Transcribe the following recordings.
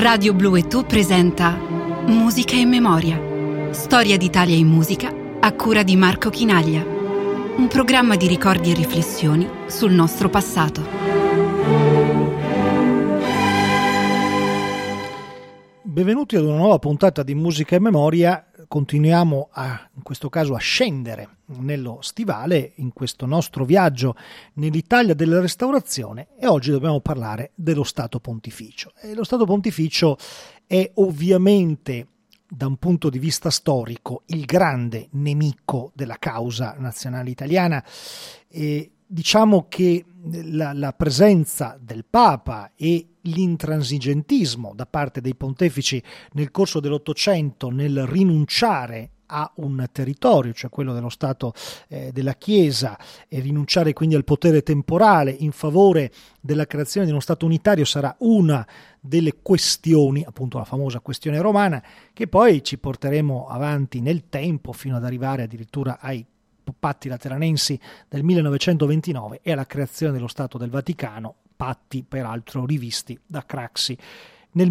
Radio Blu e Tu presenta Musica in Memoria. Storia d'Italia in musica a cura di Marco Chinaglia. Un programma di ricordi e riflessioni sul nostro passato. Benvenuti ad una nuova puntata di Musica in Memoria. Continuiamo in questo caso a scendere nello stivale in questo nostro viaggio nell'Italia della Restaurazione e oggi dobbiamo parlare dello Stato Pontificio. E lo Stato Pontificio è ovviamente, da un punto di vista storico, il grande nemico della causa nazionale italiana. Diciamo che la presenza del Papa e l'intransigentismo da parte dei pontefici nel corso dell'Ottocento nel rinunciare a un territorio, cioè quello dello Stato della Chiesa, e rinunciare quindi al potere temporale in favore della creazione di uno Stato unitario sarà una delle questioni, appunto la famosa questione romana, che poi ci porteremo avanti nel tempo fino ad arrivare addirittura ai patti lateranensi del 1929 e alla creazione dello Stato del Vaticano, patti peraltro rivisti da Craxi nel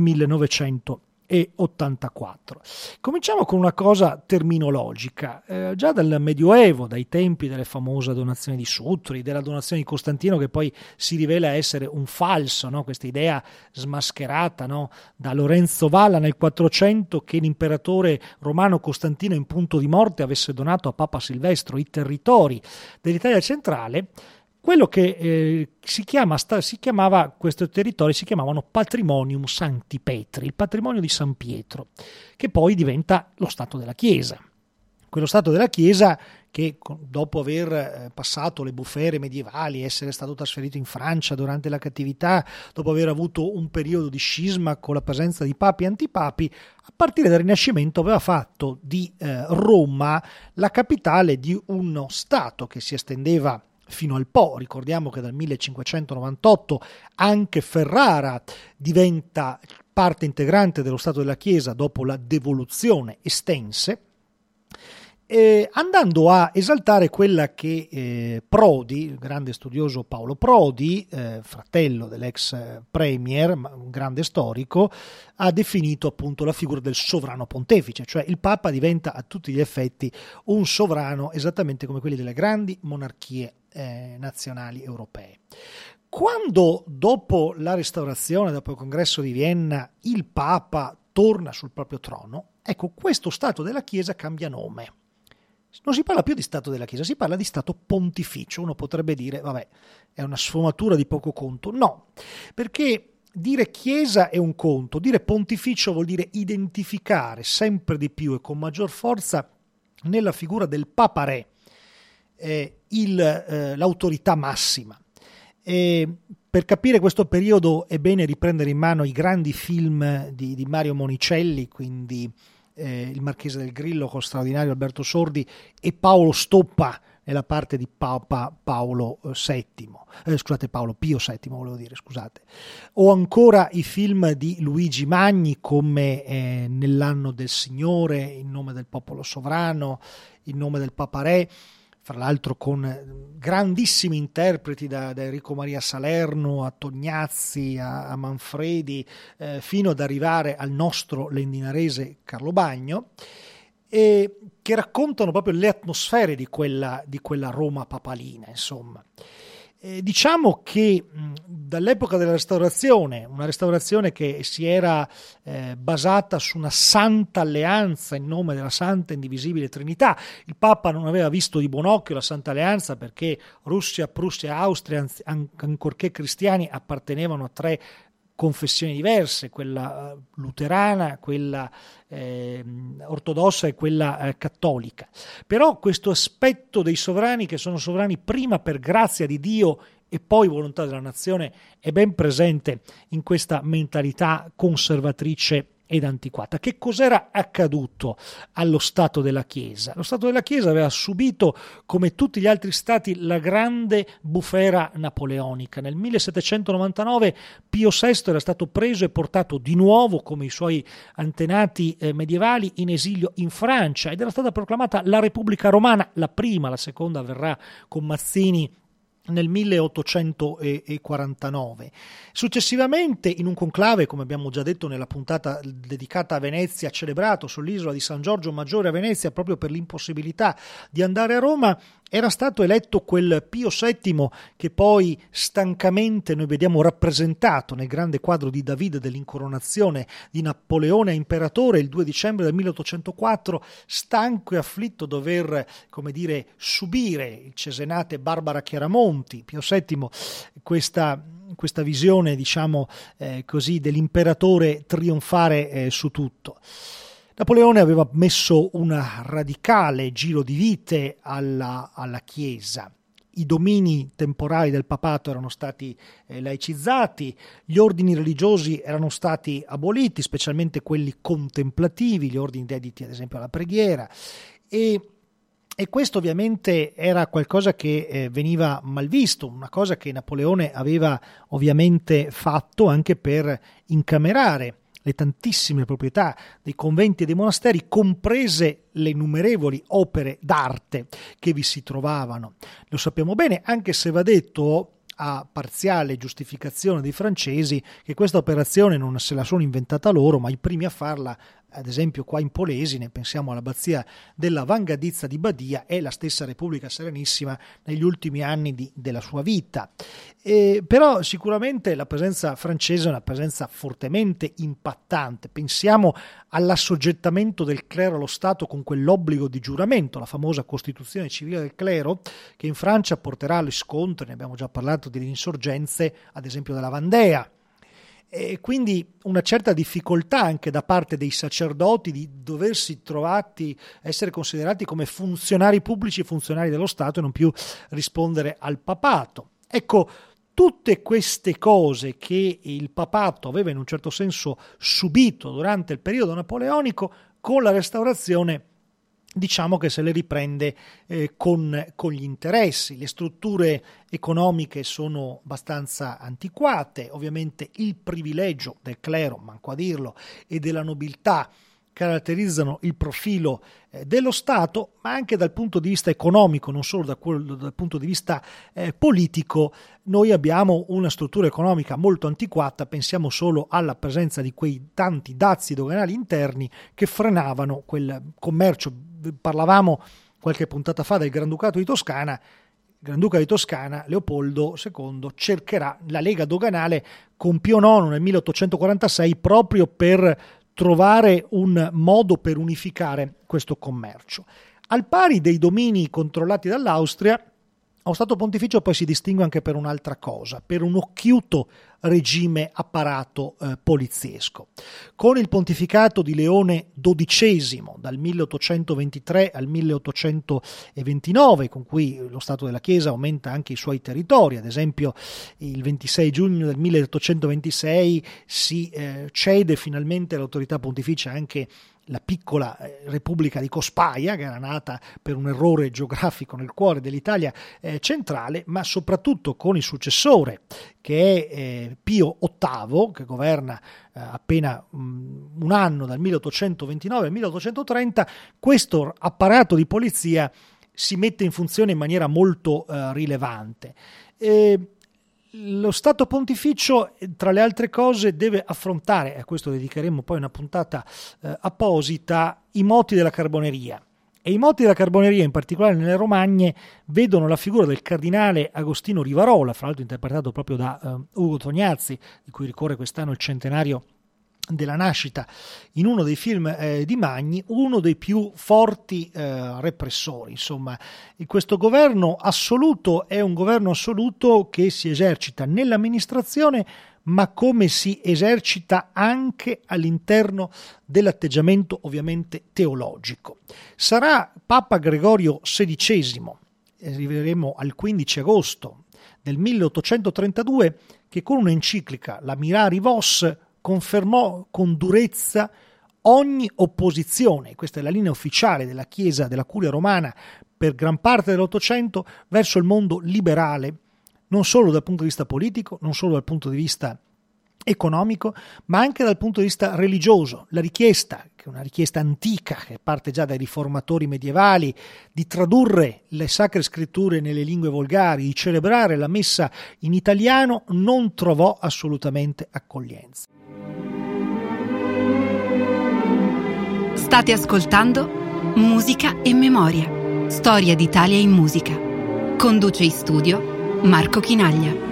1984. Cominciamo con una cosa terminologica. Già dal Medioevo, dai tempi delle famose donazioni di Sutri, della donazione di Costantino, che poi si rivela essere un falso, no? Questa idea smascherata, no? Da Lorenzo Valla nel 400 che l'imperatore romano Costantino in punto di morte avesse donato a Papa Silvestro i territori dell'Italia centrale. Quello che si chiamava questi territori si chiamavano Patrimonium Sancti Petri, il patrimonio di San Pietro, che poi diventa lo Stato della Chiesa. Quello Stato della Chiesa che, dopo aver passato le bufere medievali, essere stato trasferito in Francia durante la cattività, dopo aver avuto un periodo di scisma con la presenza di papi e antipapi, a partire dal Rinascimento aveva fatto di Roma la capitale di uno Stato che si estendeva fino al Po. Ricordiamo che dal 1598 anche Ferrara diventa parte integrante dello Stato della Chiesa dopo la devoluzione estense, andando a esaltare quella che Prodi, il grande studioso Paolo Prodi, fratello dell'ex premier, un grande storico, ha definito appunto la figura del sovrano pontefice, cioè il Papa diventa a tutti gli effetti un sovrano esattamente come quelli delle grandi monarchie nazionali europee. Quando dopo la Restaurazione, dopo il Congresso di Vienna, il Papa torna sul proprio trono, ecco, questo Stato della Chiesa cambia nome. Non si parla più di Stato della Chiesa, si parla di Stato Pontificio. Uno potrebbe dire, vabbè, è una sfumatura di poco conto. No, perché dire Chiesa è un conto, dire Pontificio vuol dire identificare sempre di più e con maggior forza nella figura del Papa Re l'autorità massima. Per capire questo periodo è bene riprendere in mano i grandi film di Mario Monicelli, quindi Il Marchese del Grillo con straordinario Alberto Sordi e Paolo Stoppa nella parte di Papa Paolo Pio VII volevo dire, scusate, o ancora i film di Luigi Magni come Nell'anno del Signore, In nome del popolo sovrano, In nome del Papa Re, fra l'altro con grandissimi interpreti da Enrico Maria Salerno a Tognazzi a Manfredi, fino ad arrivare al nostro lendinarese Carlo Bagno, che raccontano proprio le atmosfere di quella Roma papalina, insomma. Diciamo che dall'epoca della Restaurazione, una Restaurazione che si era basata su una santa alleanza in nome della Santa Indivisibile Trinità, il Papa non aveva visto di buon occhio la Santa Alleanza perché Russia, Prussia e Austria, ancorché cristiani, appartenevano a tre confessioni diverse, quella luterana, quella ortodossa e quella cattolica. Però questo aspetto dei sovrani, che sono sovrani prima per grazia di Dio e poi volontà della nazione, è ben presente in questa mentalità conservatrice ed antiquata. Che cos'era accaduto allo Stato della Chiesa? Lo Stato della Chiesa aveva subito, come tutti gli altri stati, la grande bufera napoleonica. Nel 1799 Pio VI era stato preso e portato di nuovo, come i suoi antenati medievali, in esilio in Francia ed era stata proclamata la Repubblica Romana, la prima, la seconda avverrà con Mazzini nel 1849. Successivamente, in un conclave, come abbiamo già detto nella puntata dedicata a Venezia, celebrato sull'isola di San Giorgio Maggiore a Venezia proprio per l'impossibilità di andare a Roma, era stato eletto quel Pio VII che poi stancamente noi vediamo rappresentato nel grande quadro di David dell'incoronazione di Napoleone a imperatore il 2 dicembre del 1804, stanco e afflitto dover, subire il Cesenate Barbara Chiaramonti. Pio VII questa visione, dell'imperatore trionfare su tutto. Napoleone aveva messo un radicale giro di vite alla Chiesa. I domini temporali del papato erano stati laicizzati, gli ordini religiosi erano stati aboliti, specialmente quelli contemplativi, gli ordini dediti ad esempio alla preghiera, e questo ovviamente era qualcosa che veniva mal visto, una cosa che Napoleone aveva ovviamente fatto anche per incamerare le tantissime proprietà dei conventi e dei monasteri, comprese le innumerevoli opere d'arte che vi si trovavano. Lo sappiamo bene, anche se va detto a parziale giustificazione dei francesi che questa operazione non se la sono inventata loro, ma i primi a farla, ad esempio qua in Polesine, pensiamo all'abbazia della Vangadizza di Badia e la stessa Repubblica Serenissima negli ultimi anni della sua vita. Però sicuramente la presenza francese è una presenza fortemente impattante. Pensiamo all'assoggettamento del clero allo Stato con quell'obbligo di giuramento, la famosa Costituzione civile del clero, che in Francia porterà agli scontri, ne abbiamo già parlato, delle insorgenze, ad esempio della Vandea. E quindi una certa difficoltà anche da parte dei sacerdoti di doversi trovati, essere considerati come funzionari pubblici, funzionari dello Stato e non più rispondere al papato. Ecco, tutte queste cose che il papato aveva in un certo senso subito durante il periodo napoleonico, con la Restaurazione diciamo che se le riprende con gli interessi. Le strutture economiche sono abbastanza antiquate, ovviamente il privilegio del clero, manco a dirlo, e della nobiltà caratterizzano il profilo dello Stato, ma anche dal punto di vista economico, non solo dal punto di vista politico. Noi abbiamo una struttura economica molto antiquata, pensiamo solo alla presenza di quei tanti dazi doganali interni che frenavano quel commercio. Parlavamo qualche puntata fa del Granducato di Toscana. Granduca di Toscana, Leopoldo II cercherà la lega doganale con Pio IX nel 1846 proprio per trovare un modo per unificare questo commercio. Al pari dei domini controllati dall'Austria, lo Stato Pontificio poi si distingue anche per un'altra cosa, per un occhiuto regime apparato poliziesco. Con il pontificato di Leone XII dal 1823 al 1829, con cui lo Stato della Chiesa aumenta anche i suoi territori, ad esempio il 26 giugno del 1826 si cede finalmente all'autorità pontificia anche la piccola Repubblica di Cospaia, che era nata per un errore geografico nel cuore dell'Italia centrale, ma soprattutto con il successore, che è Pio VIII, che governa appena un anno, dal 1829 al 1830, questo apparato di polizia si mette in funzione in maniera molto rilevante. Lo Stato Pontificio, tra le altre cose, deve affrontare, a questo dedicheremo poi una puntata apposita, i moti della Carboneria. E i moti della Carboneria, in particolare nelle Romagne, vedono la figura del cardinale Agostino Rivarola, fra l'altro interpretato proprio da Ugo Tognazzi, di cui ricorre quest'anno il centenario della nascita, in uno dei film di Magni, uno dei più forti repressori. Insomma, questo governo assoluto è un governo assoluto che si esercita nell'amministrazione, ma come si esercita anche all'interno dell'atteggiamento ovviamente teologico. Sarà Papa Gregorio XVI, arriveremo al 15 agosto del 1832, che con un'enciclica, la Mirari Vos, confermò con durezza ogni opposizione, questa è la linea ufficiale della Chiesa, della Curia Romana per gran parte dell'Ottocento, verso il mondo liberale, non solo dal punto di vista politico, non solo dal punto di vista economico, ma anche dal punto di vista religioso. La richiesta, che è una richiesta antica, che parte già dai riformatori medievali, di tradurre le sacre scritture nelle lingue volgari, di celebrare la messa in italiano, non trovò assolutamente accoglienza. State ascoltando Musica e Memoria, storia d'Italia in musica. Conduce in studio Marco Chinaglia.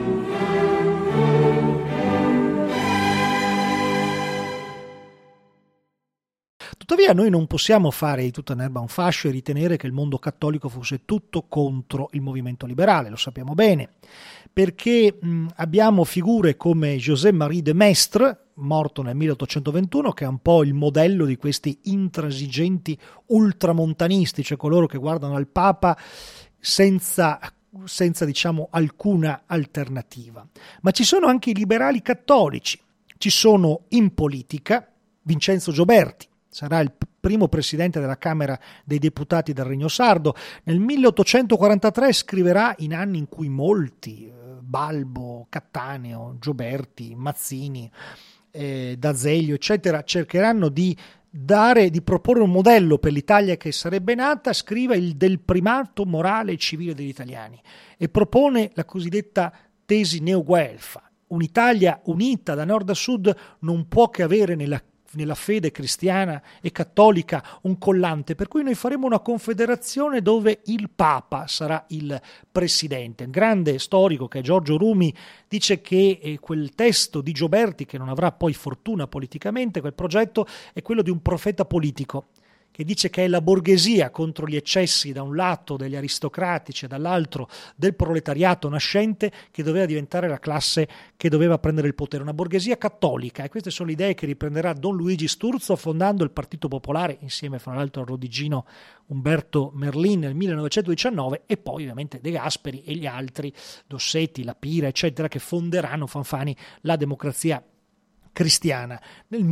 Tuttavia noi non possiamo fare di tutta l'erba un fascio e ritenere che il mondo cattolico fosse tutto contro il movimento liberale, lo sappiamo bene, perché abbiamo figure come José-Marie de Maistre, morto nel 1821, che è un po' il modello di questi intransigenti ultramontanisti, cioè coloro che guardano al Papa senza diciamo alcuna alternativa. Ma ci sono anche i liberali cattolici, ci sono in politica Vincenzo Gioberti, sarà il primo presidente della Camera dei Deputati del Regno Sardo. Nel 1843 scriverà, in anni in cui molti, Balbo, Cattaneo, Gioberti, Mazzini, D'Azeglio, eccetera, cercheranno di proporre un modello per l'Italia che sarebbe nata, scrive il del primato morale e civile degli italiani e propone la cosiddetta tesi neo-guelfa. Un'Italia unita da nord a sud non può che avere nella fede cristiana e cattolica un collante, per cui noi faremo una confederazione dove il Papa sarà il presidente. Il grande storico, che è Giorgio Rumi, dice che quel testo di Gioberti, che non avrà poi fortuna politicamente, quel progetto è quello di un profeta politico, che dice che è la borghesia contro gli eccessi da un lato degli aristocratici e dall'altro del proletariato nascente che doveva diventare la classe che doveva prendere il potere, una borghesia cattolica, e queste sono le idee che riprenderà Don Luigi Sturzo fondando il Partito Popolare insieme fra l'altro al rodigino Umberto Merlin nel 1919 e poi ovviamente De Gasperi e gli altri, Dossetti, La Pira eccetera, che fonderanno Fanfani la Democrazia Cristiana nel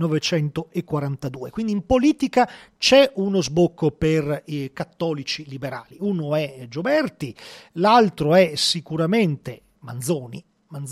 1942. Quindi in politica c'è uno sbocco per i cattolici liberali. Uno è Gioberti, l'altro è sicuramente Manzoni,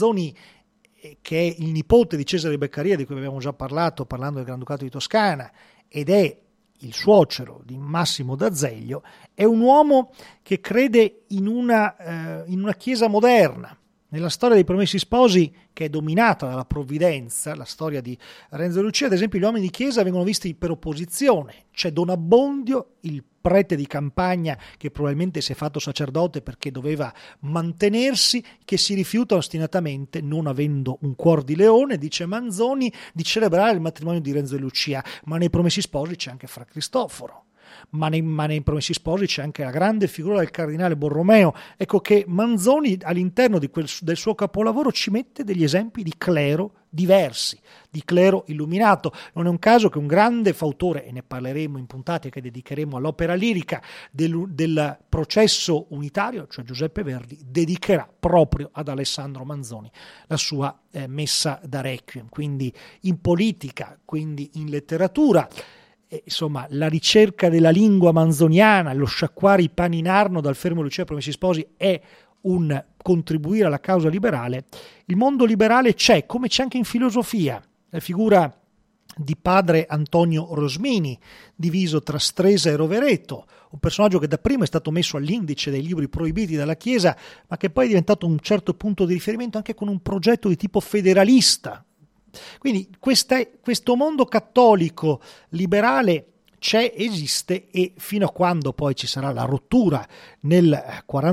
che è il nipote di Cesare Beccaria, di cui abbiamo già parlando del Granducato di Toscana, ed è il suocero di Massimo d'Azeglio. È un uomo che crede in una chiesa moderna. Nella storia dei Promessi Sposi, che è dominata dalla provvidenza, la storia di Renzo e Lucia, ad esempio, gli uomini di chiesa vengono visti per opposizione. C'è Don Abbondio, il prete di campagna che probabilmente si è fatto sacerdote perché doveva mantenersi, che si rifiuta ostinatamente, non avendo un cuor di leone, dice Manzoni, di celebrare il matrimonio di Renzo e Lucia. Ma nei Promessi Sposi c'è anche Fra Cristoforo. Ma nei Promessi Sposi c'è anche la grande figura del cardinale Borromeo. Ecco che Manzoni all'interno del suo capolavoro ci mette degli esempi di clero diversi, di clero illuminato. Non è un caso che un grande fautore, e ne parleremo in puntate che dedicheremo all'opera lirica del processo unitario, cioè Giuseppe Verdi, dedicherà proprio ad Alessandro Manzoni la sua messa da requiem. Quindi in politica, quindi in letteratura, insomma, la ricerca della lingua manzoniana, lo sciacquare i pani in Arno dal Fermo Lucia ai Promessi Sposi è un contribuire alla causa liberale. Il mondo liberale c'è, come c'è anche in filosofia. La figura di padre Antonio Rosmini, diviso tra Stresa e Rovereto, un personaggio che dapprima è stato messo all'indice dei libri proibiti dalla Chiesa, ma che poi è diventato un certo punto di riferimento anche con un progetto di tipo federalista. Quindi questo mondo cattolico liberale c'è, esiste, e fino a quando poi ci sarà la rottura nel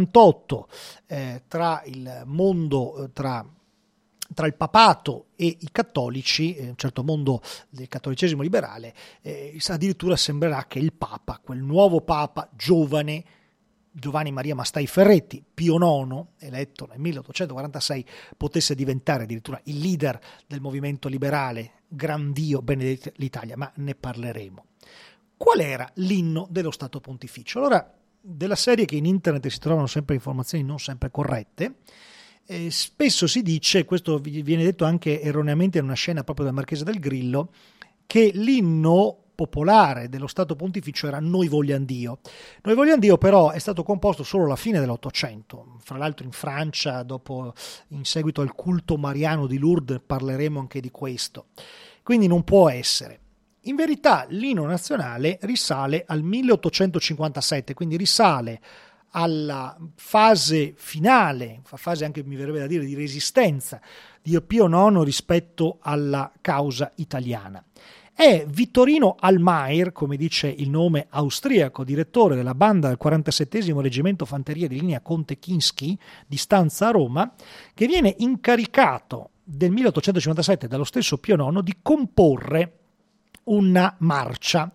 48 tra il mondo, tra il papato e i cattolici, un certo mondo del cattolicesimo liberale, addirittura sembrerà che il Papa, quel nuovo Papa giovane, Giovanni Maria Mastai Ferretti, Pio IX, eletto nel 1846, potesse diventare addirittura il leader del movimento liberale, gran Dio benedetta l'Italia, ma ne parleremo. Qual era l'inno dello Stato Pontificio? Allora, della serie che in internet si trovano sempre informazioni non sempre corrette, spesso si dice, questo viene detto anche erroneamente in una scena proprio del Marchese del Grillo, che l'inno popolare dello Stato Pontificio era Noi vogliam Dio. Noi vogliam Dio però è stato composto solo alla fine dell'Ottocento, fra l'altro in Francia, in seguito al culto mariano di Lourdes parleremo anche di questo, quindi non può essere. In verità l'inno nazionale risale al 1857, quindi risale alla fase finale, fase anche mi verrebbe da dire di resistenza di Pio IX rispetto alla causa italiana. È Vittorino Almayer, come dice il nome austriaco, direttore della banda del 47° Reggimento Fanteria di linea Conte Kinsky di stanza a Roma, che viene incaricato del 1857 dallo stesso Pio IX di comporre una marcia,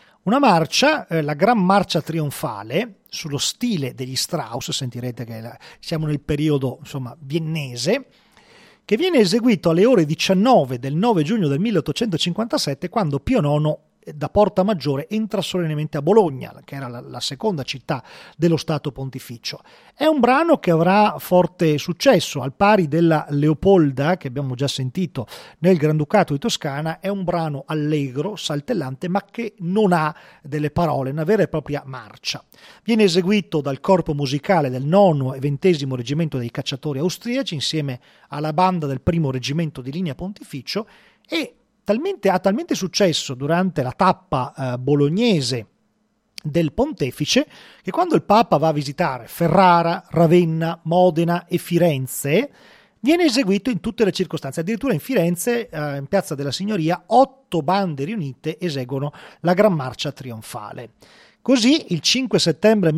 la Gran Marcia Trionfale, sullo stile degli Strauss, sentirete che siamo nel periodo viennese, che viene eseguito alle ore 19 del 9 giugno del 1857, quando Pio IX da Porta Maggiore entra solennemente a Bologna, che era la seconda città dello Stato Pontificio. È un brano che avrà forte successo, al pari della Leopolda, che abbiamo già sentito nel Granducato di Toscana. È un brano allegro, saltellante, ma che non ha delle parole, una vera e propria marcia. Viene eseguito dal corpo musicale del 9° e 20° Reggimento dei Cacciatori Austriaci, insieme alla banda del 1° Reggimento di linea Pontificio, e ha talmente successo durante la tappa bolognese del Pontefice che quando il Papa va a visitare Ferrara, Ravenna, Modena e Firenze viene eseguito in tutte le circostanze. Addirittura in Firenze, in Piazza della Signoria, 8 bande riunite eseguono la Gran Marcia Trionfale. Così il 5 settembre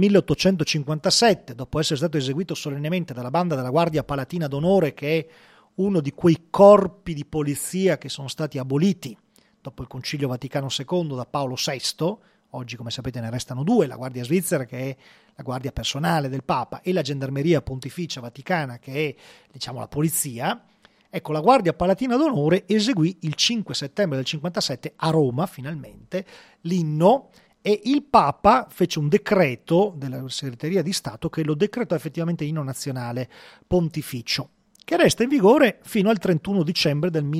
1857, dopo essere stato eseguito solennemente dalla banda della Guardia Palatina d'Onore, che è uno di quei corpi di polizia che sono stati aboliti dopo il Concilio Vaticano II da Paolo VI, oggi come sapete ne restano 2, la Guardia Svizzera, che è la guardia personale del Papa, e la Gendarmeria Pontificia Vaticana, che è la polizia. Ecco, la Guardia Palatina d'Onore eseguì il 5 settembre del 57 a Roma, finalmente, l'inno, e il Papa fece un decreto della Segreteria di Stato che lo decretò effettivamente inno nazionale pontificio, che resta in vigore fino al 31 dicembre del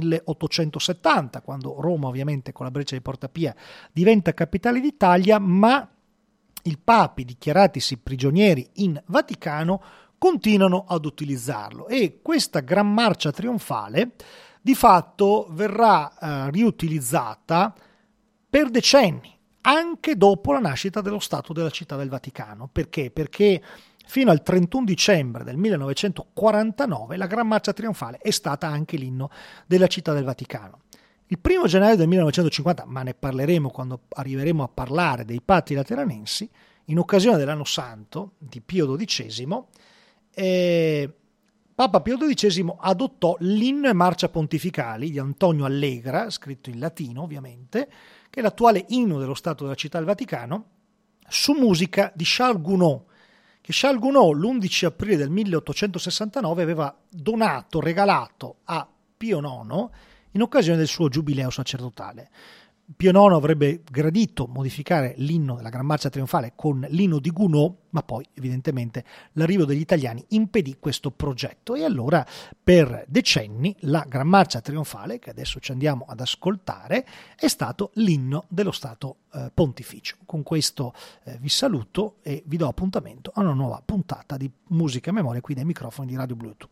1870, quando Roma, ovviamente con la breccia di Porta Pia, diventa capitale d'Italia, ma i papi dichiaratisi prigionieri in Vaticano continuano ad utilizzarlo, e questa Gran Marcia Trionfale di fatto verrà riutilizzata per decenni, anche dopo la nascita dello Stato della Città del Vaticano. Perché? Perché fino al 31 dicembre del 1949 la Gran Marcia Trionfale è stata anche l'inno della Città del Vaticano. Il 1 gennaio del 1950, ma ne parleremo quando arriveremo a parlare dei Patti Lateranensi, in occasione dell'anno santo di Pio XII, Papa Pio XII adottò l'inno e marcia pontificali di Antonio Allegra, scritto in latino ovviamente, che è l'attuale inno dello Stato della Città del Vaticano, su musica di Charles Gounod, che Charles Gounod l'11 aprile del 1869 aveva regalato a Pio IX in occasione del suo giubileo sacerdotale. Pio IX avrebbe gradito modificare l'inno della Gran Marcia Trionfale con l'inno di Gounod, ma poi evidentemente l'arrivo degli italiani impedì questo progetto, e allora per decenni la Gran Marcia Trionfale, che adesso ci andiamo ad ascoltare, è stato l'inno dello Stato Pontificio. Con questo vi saluto e vi do appuntamento a una nuova puntata di Musica e Memoria qui dai microfoni di Radio Bluetooth.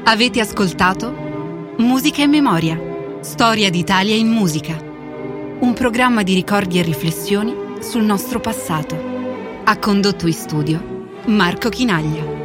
Avete ascoltato Musica e Memoria, storia d'Italia in musica. Un programma di ricordi e riflessioni sul nostro passato. Ha condotto in studio Marco Chinaglia.